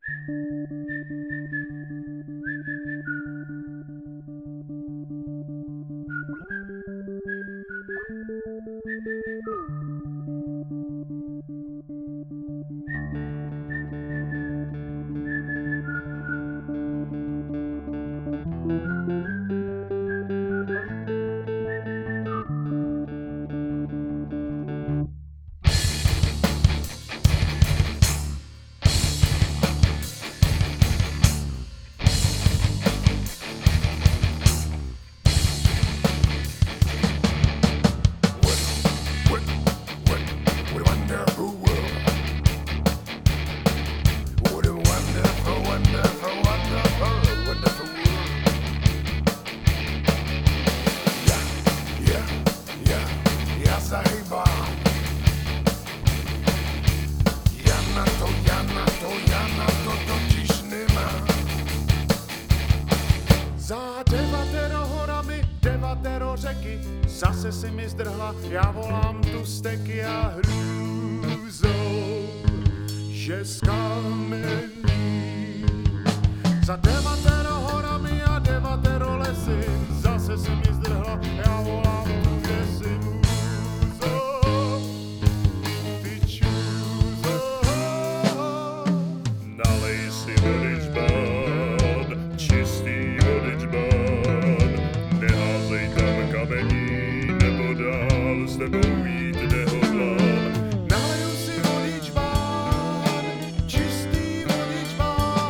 Za 9 horami, 9 řeky, zase si mi zdrhla, já volám tu steky a hrůzou, že skamení. Za 9 horami a 9 lesy, zase si mi zdrhla, já volám tu, že si můzou, ty čůzo. Nalej si vodičbán, čistý vodičbán, neházej tam kamení, nebo dál s tebou jít nehodlám. Naleju si vodičbán, čistý vodičbán.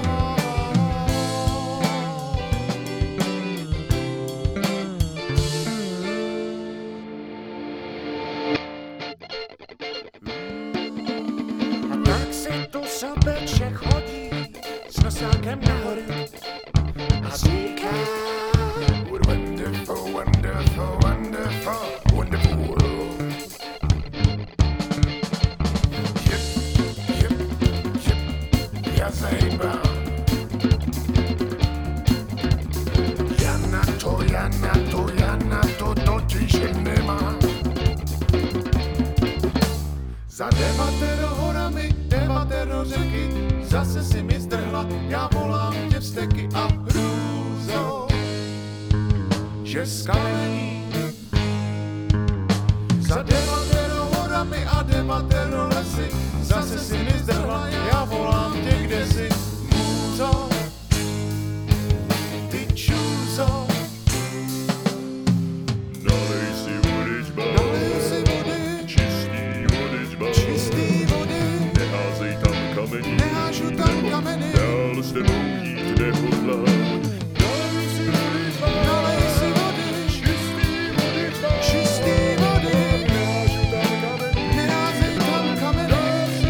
A tak si tu sobeček chodí s nosákem nahoru a říká: Wonderful, wonderful, wonderful, wonderful world. Yep, yep, yep, já zahýbám. Já na to totiž nemám. Za 9 horami, 9 řeky, zase si mi zdrhla, já volám tě vzteky a hrůzou, že skamení. Za 9 horami a 9 lesy, zase si mi zdrhla, já volám tě kdesi, můzo, ty čůzo. Nalej si vodičbán, Naleju si vody, čistý vodičbán, čistý vody, neházej tam kamení, nehážu tam kameny. dál s tebou jít nehodlám. Naleju si vody, čistý vody, neházej tam kameny.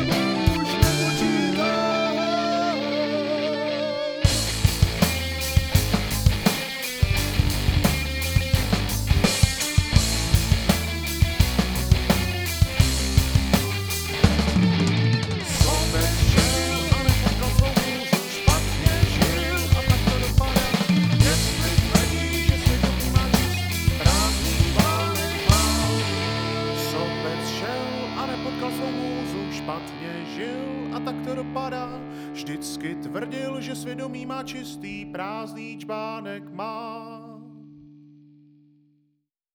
Sobek žil a nepotkal svou můžu, špatně žil a tak to dopadá. Jestli tvrdí, že svědomí má čistý, prázdný pánek má. Sobec šel a nepotkal svou můzu, špatně žil a tak to dopadá. Vždycky tvrdil, že svědomí má čistý, prázdný čbánek má.